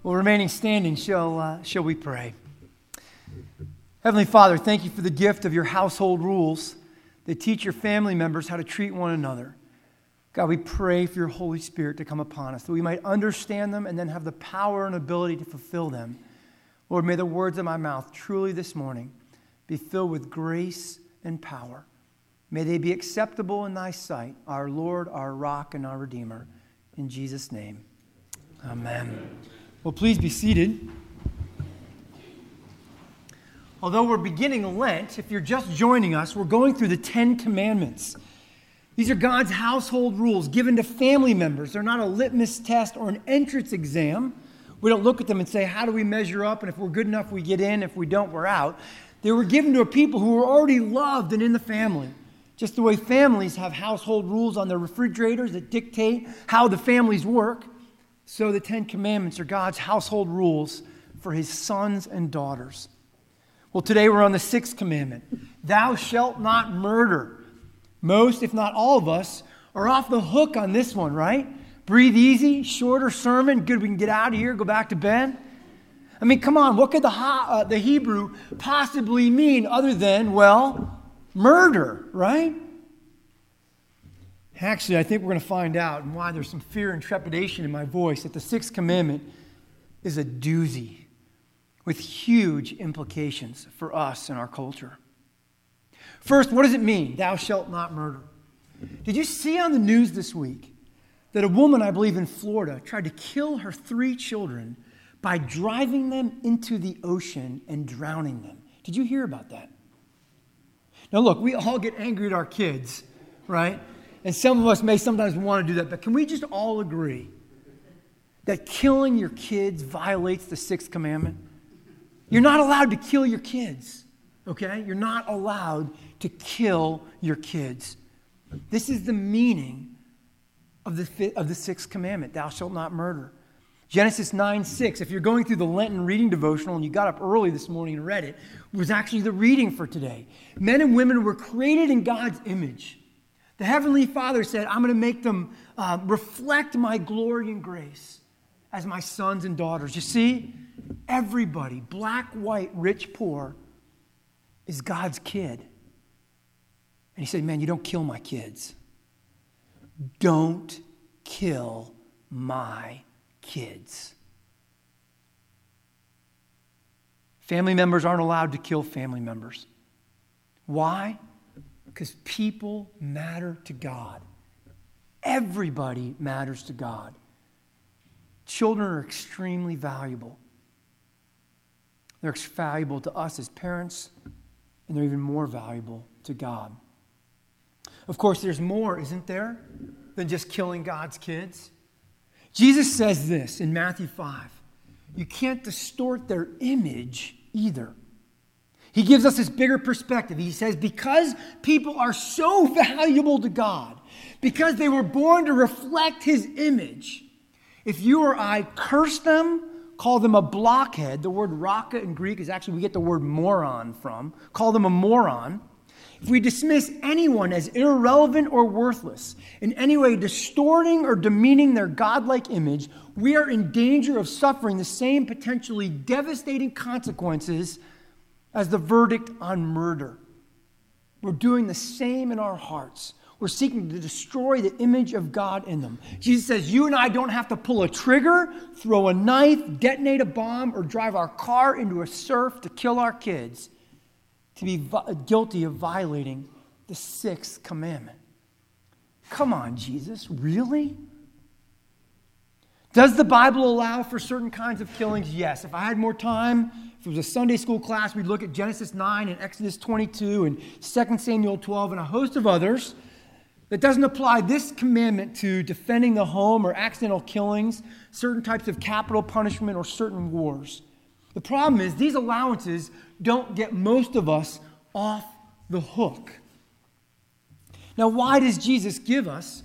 Well, remaining standing, shall we pray? Heavenly Father, thank you for the gift of your household rules that teach your family members how to treat one another. God, we pray for your Holy Spirit to come upon us, that we might understand them and then have the power and ability to fulfill them. Lord, may the words of my mouth truly this morning be filled with grace and power. May they be acceptable in thy sight, our Lord, our rock, and our Redeemer. In Jesus' name, amen. Well, please be seated. Although we're beginning Lent, if you're just joining us, we're going through the 10 Commandments. These are God's household rules given to family members. They're not a litmus test or an entrance exam. We don't look at them and say, how do we measure up? And if we're good enough, we get in. If we don't, we're out. They were given to a people who were already loved and in the family. Just the way families have household rules on their refrigerators that dictate how the families work, so the 10 Commandments are God's household rules for his sons and daughters. Well, today we're on the 6th commandment. Thou shalt not murder. Most, if not all of us, are off the hook on this one, right? Breathe easy, shorter sermon. Good, we can get out of here, go back to bed. I mean, come on, what could the Hebrew possibly mean other than, well, murder, right? Actually, I think we're going to find out, and why there's some fear and trepidation in my voice, that the 6th commandment is a doozy with huge implications for us and our culture. First, what does it mean, thou shalt not murder? Did you see on the news this week that a woman, I believe in Florida, tried to kill her 3 children by driving them into the ocean and drowning them? Did you hear about that? Now look, we all get angry at our kids, right? And some of us may sometimes want to do that, but can we just all agree that killing your kids violates the 6th commandment? You're not allowed to kill your kids, okay? You're not allowed to kill your kids. This is the meaning of the 6th commandment, thou shalt not murder. Genesis 9:6, if you're going through the Lenten reading devotional and you got up early this morning and read it, was actually the reading for today. Men and women were created in God's image. The Heavenly Father said, I'm going to make them reflect my glory and grace as my sons and daughters. You see, everybody, black, white, rich, poor, is God's kid. And he said, man, you don't kill my kids. Don't kill my kids. Family members aren't allowed to kill family members. Why? Because people matter to God. Everybody matters to God. Children are extremely valuable. They're valuable to us as parents, and they're even more valuable to God. Of course, there's more, isn't there, than just killing God's kids? Jesus says this in Matthew 5. You can't distort their image either. He gives us this bigger perspective. He says, because people are so valuable to God, because they were born to reflect his image, if you or I curse them, call them a blockhead, the word raka in Greek is actually, we get the word moron from, call them a moron. If we dismiss anyone as irrelevant or worthless, in any way distorting or demeaning their godlike image, we are in danger of suffering the same potentially devastating consequences as the verdict on murder. We're doing the same in our hearts. We're seeking to destroy the image of God in them. Jesus says you and I don't have to pull a trigger, throw a knife, detonate a bomb, or drive our car into a surf to kill our kids to be guilty of violating the 6th commandment. Come on, Jesus, really? Does the Bible allow for certain kinds of killings? Yes. If I had more time, if it was a Sunday school class, we'd look at Genesis 9 and Exodus 22 and 2 Samuel 12 and a host of others. That doesn't apply this commandment to defending the home or accidental killings, certain types of capital punishment, or certain wars. The problem is these allowances don't get most of us off the hook. Now, why does God give us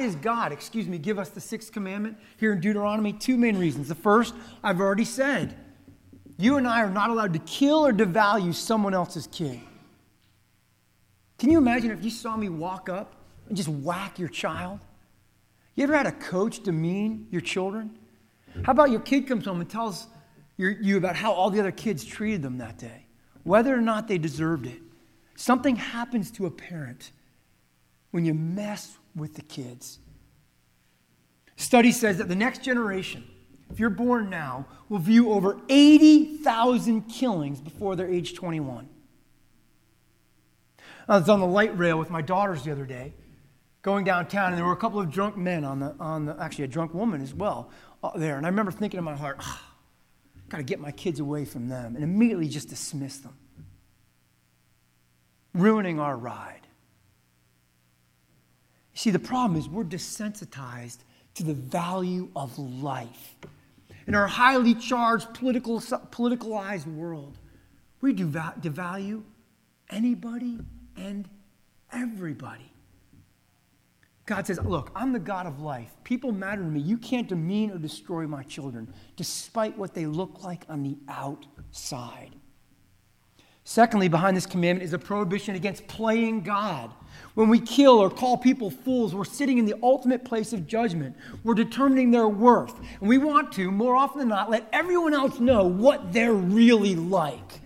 the 6th commandment here in Deuteronomy? 2 main reasons. The first, I've already said. You and I are not allowed to kill or devalue someone else's kid. Can you imagine if you saw me walk up and just whack your child? You ever had a coach demean your children? How about your kid comes home and tells you about how all the other kids treated them that day, whether or not they deserved it? Something happens to a parent when you mess with the kids. Study says that the next generation, if you're born now, will view over 80,000 killings before they're age 21. I was on the light rail with my daughters the other day, going downtown, and there were a couple of drunk men actually a drunk woman as well there. And I remember thinking in my heart, got to get my kids away from them, and immediately just dismiss them, ruining our ride. You see, the problem is we're desensitized to the value of life. In our highly charged, politicalized world, we devalue anybody and everybody. God says, look, I'm the God of life. People matter to me. You can't demean or destroy my children, despite what they look like on the outside. Secondly, behind this commandment is a prohibition against playing God. When we kill or call people fools, we're sitting in the ultimate place of judgment. We're determining their worth. And we want to, more often than not, let everyone else know what they're really like.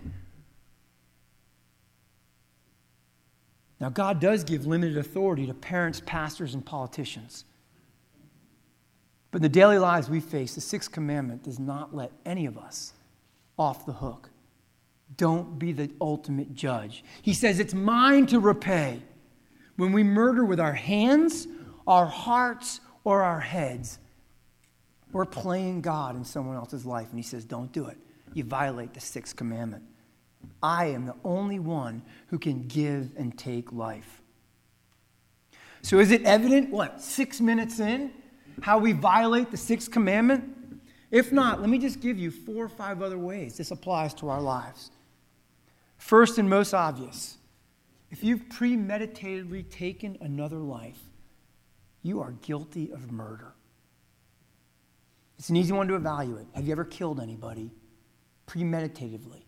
Now, God does give limited authority to parents, pastors, and politicians. But in the daily lives we face, the sixth commandment does not let any of us off the hook. Don't be the ultimate judge. He says it's mine to repay. When we murder with our hands, our hearts, or our heads, we're playing God in someone else's life. And he says, don't do it. You violate the sixth commandment. I am the only one who can give and take life. So is it evident, 6 minutes in, how we violate the sixth commandment? If not, let me just give you 4 or 5 other ways this applies to our lives. First and most obvious, if you've premeditatedly taken another life, you are guilty of murder. It's an easy one to evaluate. Have you ever killed anybody premeditatively?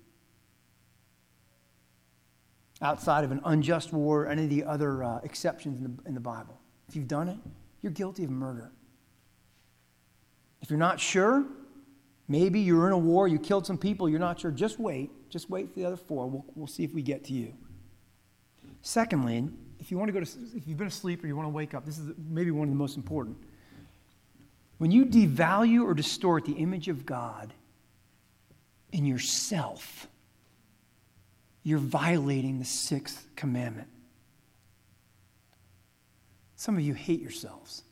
Outside of an unjust war or any of the other exceptions in the Bible. If you've done it, you're guilty of murder. If you're not sure, maybe you're in a war, you killed some people, you're not sure, just wait. Just wait for the other 4. We'll see if we get to you. Secondly, if you've been asleep or you want to wake up, this is maybe one of the most important. When you devalue or distort the image of God in yourself, you're violating the sixth commandment. Some of you hate yourselves.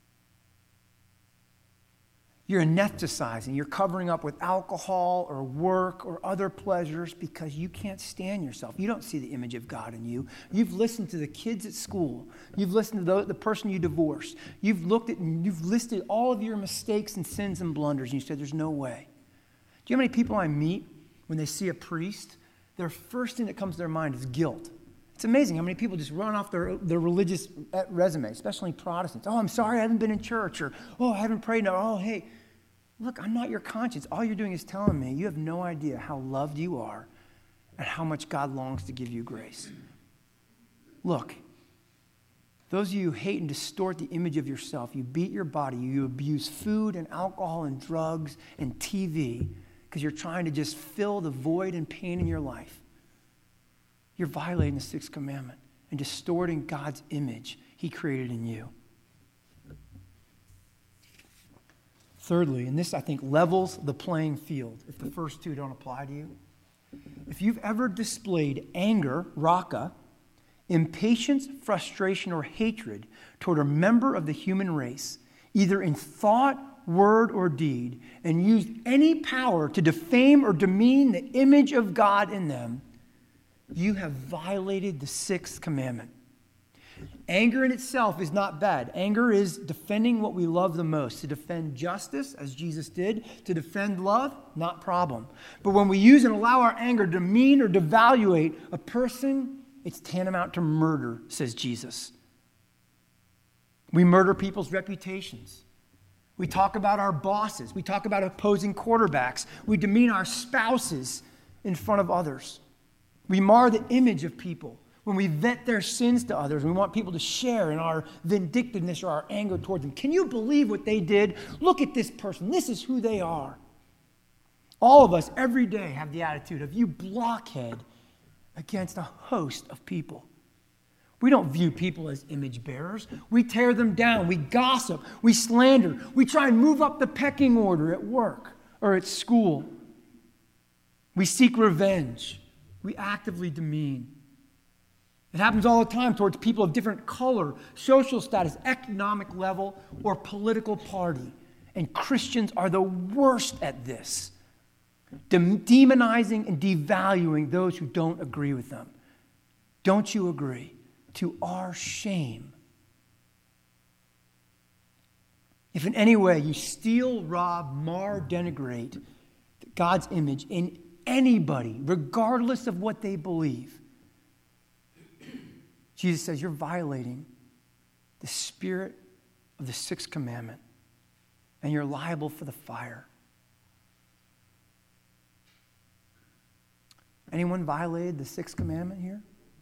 You're anesthetizing. You're covering up with alcohol or work or other pleasures because you can't stand yourself. You don't see the image of God in you. You've listened to the kids at school. You've listened to the person you divorced. You've looked at and you've listed all of your mistakes and sins and blunders, and you said, there's no way. Do you know how many people I meet when they see a priest? Their first thing that comes to their mind is guilt. It's amazing how many people just run off their religious resume, especially Protestants. Oh, I'm sorry I haven't been in church. Or, oh, I haven't prayed. No. Oh, hey, look, I'm not your conscience. All you're doing is telling me you have no idea how loved you are and how much God longs to give you grace. Look, those of you who hate and distort the image of yourself, you beat your body, you abuse food and alcohol and drugs and TV because you're trying to just fill the void and pain in your life. You're violating the sixth commandment and distorting God's image he created in you. Thirdly, and this I think levels the playing field if the first 2 don't apply to you. If you've ever displayed anger, raka, impatience, frustration, or hatred toward a member of the human race, either in thought, word, or deed, and used any power to defame or demean the image of God in them, you have violated the sixth commandment. Anger in itself is not bad. Anger is defending what we love the most. To defend justice, as Jesus did. To defend love, not problem. But when we use and allow our anger to demean or devaluate a person, it's tantamount to murder, says Jesus. We murder people's reputations. We talk about our bosses. We talk about opposing quarterbacks. We demean our spouses in front of others. We mar the image of people. when we vent their sins to others, we want people to share in our vindictiveness or our anger towards them. Can you believe what they did? Look at this person. This is who they are. All of us every day have the attitude of you blockhead against a host of people. We don't view people as image bearers. We tear them down. We gossip. We slander. We try and move up the pecking order at work or at school. We seek revenge. We actively demean. It happens all the time towards people of different color, social status, economic level, or political party. And Christians are the worst at this. Demonizing and devaluing those who don't agree with them. Don't you agree? To our shame. If in any way you steal, rob, mar, denigrate God's image in anybody, regardless of what they believe, Jesus says you're violating the spirit of the sixth commandment, and you're liable for the fire. Anyone violated the sixth commandment here?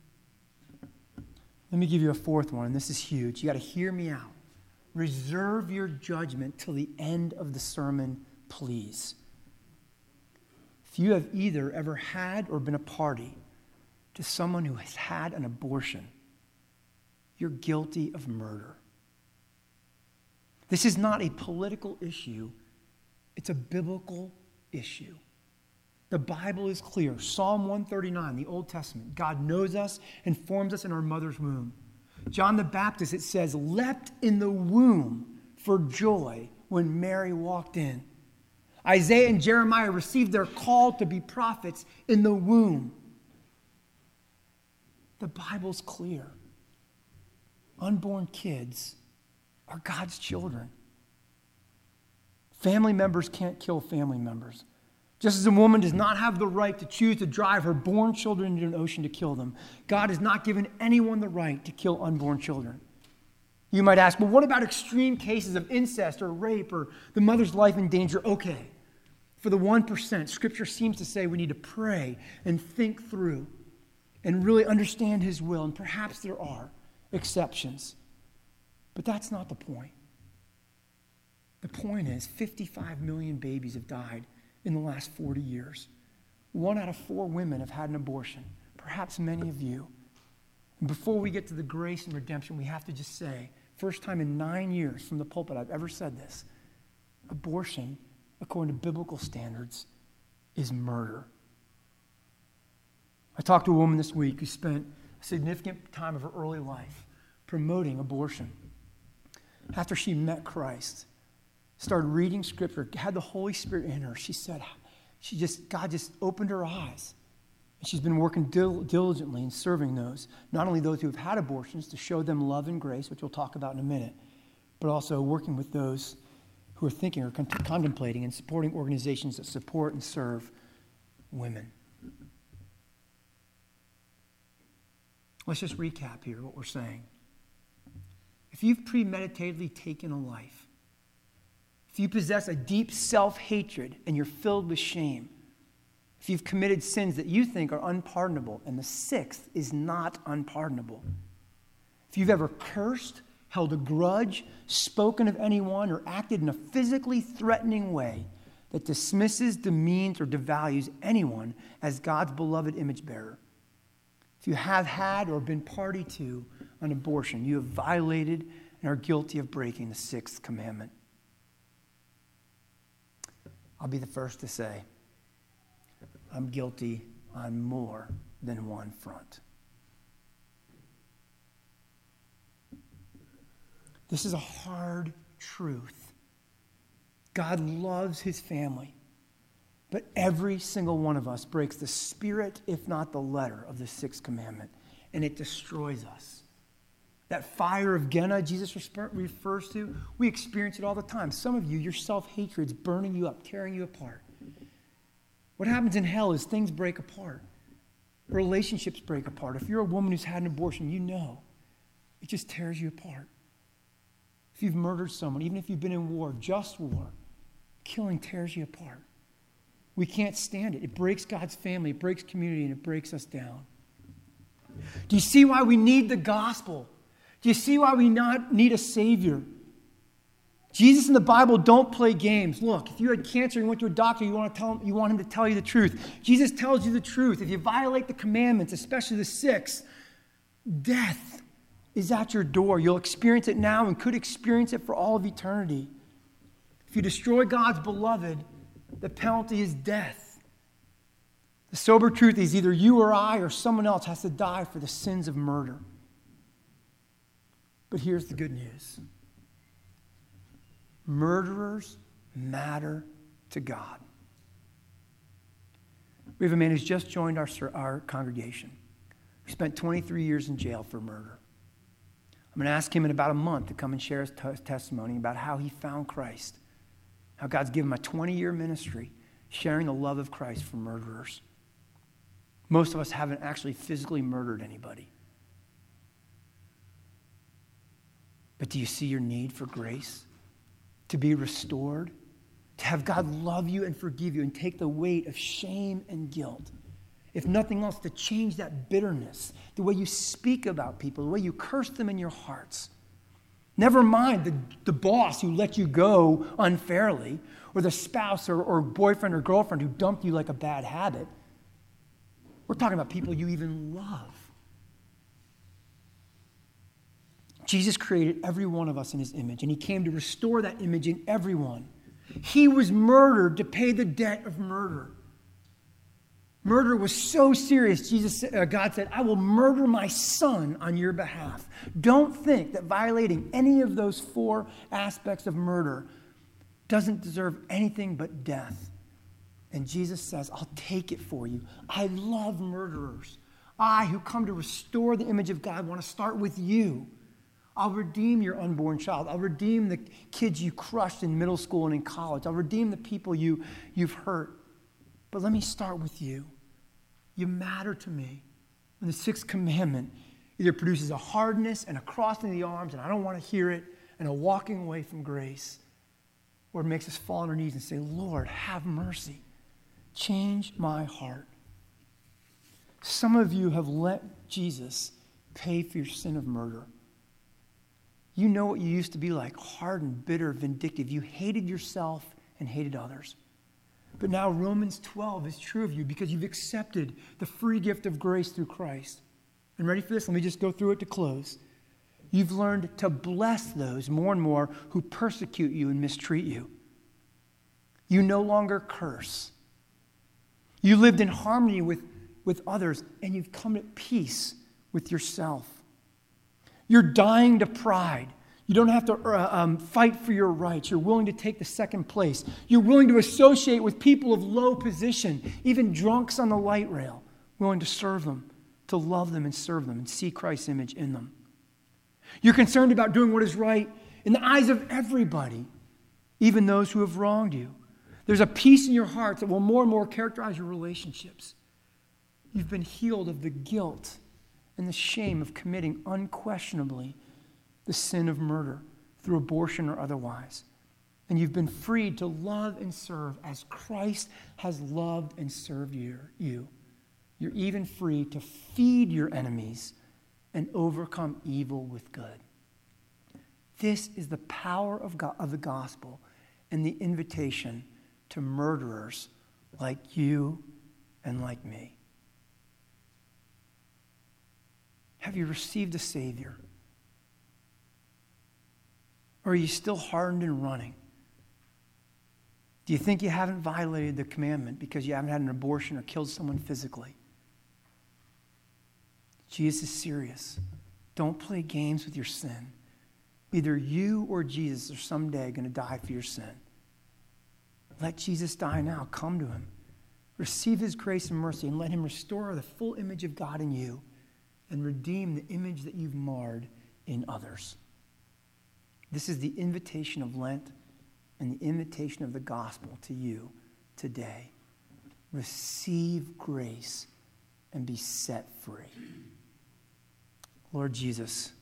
Let me give you a fourth one, and this is huge. You got to hear me out. Reserve your judgment till the end of the sermon, please. If you have either ever had or been a party to someone who has had an abortion, you're guilty of murder. This is not a political issue. It's a biblical issue. The Bible is clear. Psalm 139, the Old Testament. God knows us and forms us in our mother's womb. John the Baptist, it says, leapt in the womb for joy when Mary walked in. Isaiah and Jeremiah received their call to be prophets in the womb. The Bible's clear. Unborn kids are God's children. Family members can't kill family members. Just as a woman does not have the right to choose to drive her born children into an ocean to kill them, God has not given anyone the right to kill unborn children. You might ask, well, what about extreme cases of incest or rape or the mother's life in danger? Okay, for the 1%, Scripture seems to say we need to pray and think through and really understand His will, and perhaps there are exceptions. But that's not the point. The point is 55 million babies have died in the last 40 years. 1 out of 4 women have had an abortion, perhaps many of you. And before we get to the grace and redemption, we have to just say, first time in 9 years from the pulpit I've ever said this, abortion, according to biblical standards, is murder. I talked to a woman this week who spent a significant time of her early life promoting abortion. After she met Christ, started reading Scripture, had the Holy Spirit in her, she said, God just opened her eyes. And she's been working diligently in serving those, not only those who have had abortions, to show them love and grace, which we'll talk about in a minute, but also working with those who are thinking or contemplating and supporting organizations that support and serve women. Let's just recap here what we're saying. If you've premeditatedly taken a life, if you possess a deep self-hatred and you're filled with shame, if you've committed sins that you think are unpardonable, and the sixth is not unpardonable, if you've ever cursed, held a grudge, spoken of anyone, or acted in a physically threatening way that dismisses, demeans, or devalues anyone as God's beloved image bearer, if you have had or been party to an abortion, you have violated and are guilty of breaking the sixth commandment. I'll be the first to say, I'm guilty on more than one front. This is a hard truth. God loves His family, but every single one of us breaks the spirit, if not the letter, of the sixth commandment, and it destroys us. That fire of Gehenna Jesus refers to, we experience it all the time. Some of you, your self-hatred's burning you up, tearing you apart. What happens in hell is things break apart. Relationships break apart. If you're a woman who's had an abortion, you know it just tears you apart. If you've murdered someone, even if you've been in war, just war, killing tears you apart. We can't stand it. It breaks God's family, it breaks community, and it breaks us down. Do you see why we need the gospel? Do you see why we need a Savior? Jesus and the Bible don't play games. Look, if you had cancer and you went to a doctor, you want him to tell you the truth. Jesus tells you the truth. If you violate the commandments, especially the 6, death is at your door. You'll experience it now and could experience it for all of eternity. If you destroy God's beloved, the penalty is death. The sober truth is either you or I or someone else has to die for the sins of murder. But here's the good news. Murderers matter to God. We have a man who's just joined our congregation. He spent 23 years in jail for murder. I'm going to ask him in about a month to come and share his testimony about how he found Christ, how God's given him a 20-year ministry sharing the love of Christ for murderers. Most of us haven't actually physically murdered anybody. But do you see your need for grace? To be restored? To have God love you and forgive you and take the weight of shame and guilt? If nothing else, to change that bitterness, the way you speak about people, the way you curse them in your hearts. Never mind the boss who let you go unfairly, or the spouse or boyfriend or girlfriend who dumped you like a bad habit. We're talking about people you even love. Jesus created every one of us in his image, and he came to restore that image in everyone. He was murdered to pay the debt of murder. Murder was so serious, God said, I will murder my son on your behalf. Don't think that violating any of those 4 aspects of murder doesn't deserve anything but death. And Jesus says, I'll take it for you. I love murderers. I, who come to restore the image of God, want to start with you. I'll redeem your unborn child. I'll redeem the kids you crushed in middle school and in college. I'll redeem the people you've hurt. But let me start with you. You matter to me. And the 6th commandment either produces a hardness and a crossing of the arms, and I don't want to hear it, and a walking away from grace, or it makes us fall on our knees and say, Lord, have mercy. Change my heart. Some of you have let Jesus pay for your sin of murder. You know what you used to be like, hardened, bitter, vindictive. You hated yourself and hated others. But now Romans 12 is true of you because you've accepted the free gift of grace through Christ. And ready for this? Let me just go through it to close. You've learned to bless those more and more who persecute you and mistreat you. You no longer curse. You lived in harmony with others, and you've come at peace with yourself. You're dying to pride. You don't have to fight for your rights. You're willing to take the second place. You're willing to associate with people of low position, even drunks on the light rail, willing to serve them, to love them and serve them and see Christ's image in them. You're concerned about doing what is right in the eyes of everybody, even those who have wronged you. There's a peace in your heart that will more and more characterize your relationships. You've been healed of the guilt and the shame of committing unquestionably the sin of murder through abortion or otherwise. And you've been freed to love and serve as Christ has loved and served you. You're even free to feed your enemies and overcome evil with good. This is the power of the gospel and the invitation to murderers like you and like me. Have you received a Savior? Or are you still hardened and running? Do you think you haven't violated the commandment because you haven't had an abortion or killed someone physically? Jesus is serious. Don't play games with your sin. Either you or Jesus are someday going to die for your sin. Let Jesus die now. Come to him. Receive his grace and mercy and let him restore the full image of God in you and redeem the image that you've marred in others. This is the invitation of Lent and the invitation of the gospel to you today. Receive grace and be set free. Lord Jesus,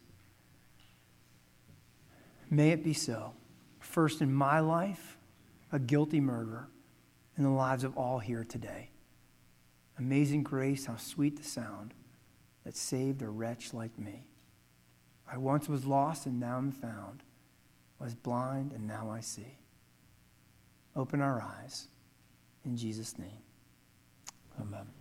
may it be so. First in my life, a guilty murderer, in the lives of all here today. Amazing grace, how sweet the sound that saved a wretch like me. I once was lost and now am found, was blind and now I see. Open our eyes. In Jesus' name, amen.